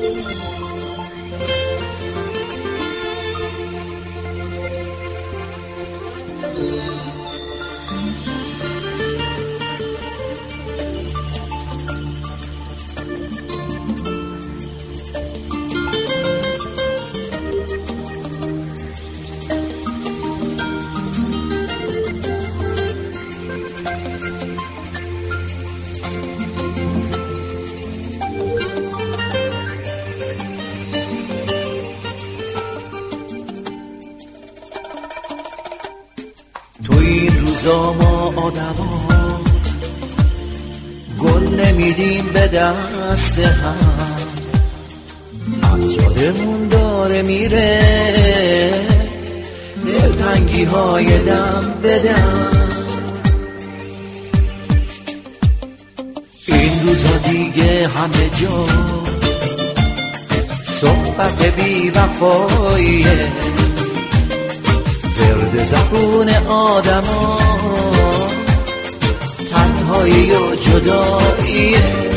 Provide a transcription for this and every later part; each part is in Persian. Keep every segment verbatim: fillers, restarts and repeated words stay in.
تو این روزا ما آدما گل نمیدیم به دست هم، از یادمون داره میره دلتنگی های دم بدم. این روزا دیگه همه جا صحبت بی وفاییه، ورد زبون آدم ها تنهایی و جداییه.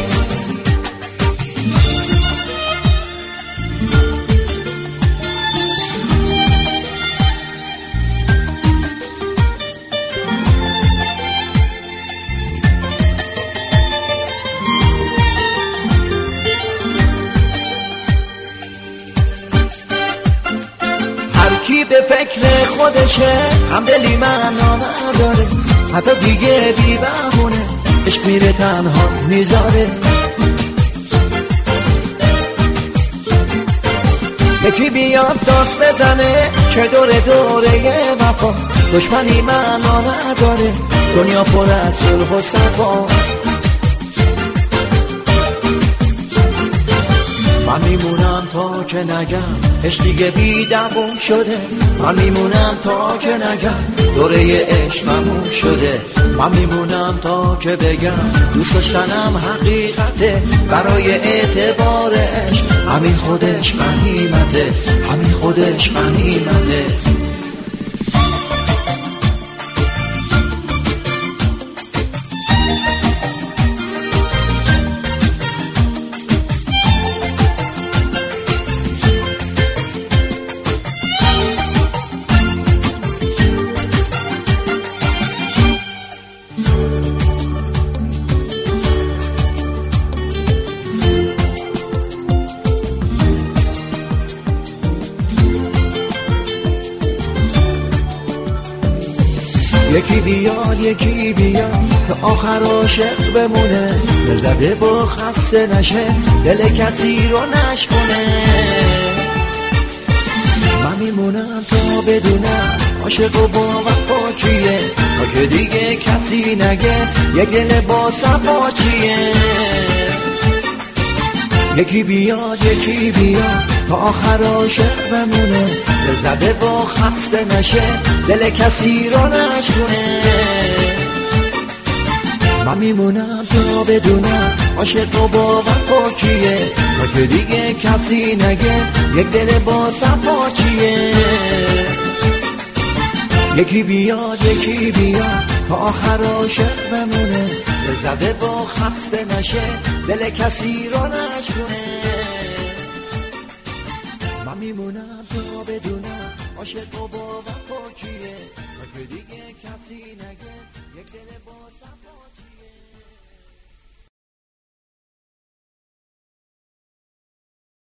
کی به فکر خودشه، همدلی معنا نداره، حتی دیگه بی بهونه عشق میره تنها میذاره. یکی بیاد داد بزنه چه دوره دوره وفا، دشمنی معنا نداره، دنیا پر از صلح و صفاست. من میمونم تا که نگم عشق دیگه بی دوام شده، من میمونم تا که نگم دوره عشق تموم شده، من میمونم تا که بگم دوست داشتنم حقیقته، برای اعتبار عشق همین خودش غنیمته، همین خودش غنیمته. یکی بیاد یکی بیاد تا آخر عاشق بمونه، دل زده با خسته نشه، دل کسی رو نشکنه. من میمونم تا بدونم عاشق و با وفا کیه، تا که دیگه کسی نگه یک دل با صفا چیه. یکی بیاد یکی بیاد تا آخر عاشق بمونه، دل زده با خسته نشه، دل کسی رو نشکنه. من میمونم تا بدونم عاشق و با وفا کیه، تا که دیگه کسی نگه یک دل با صفا چیه. یکی بیاد یکی بیاد تا آخر عاشق بمونه، دل زده با خسته نشه، دل کسی رو نشکنه. من میمونم تا بدونم عاشق و با وفا کیه، تا که دیگه کسی نگه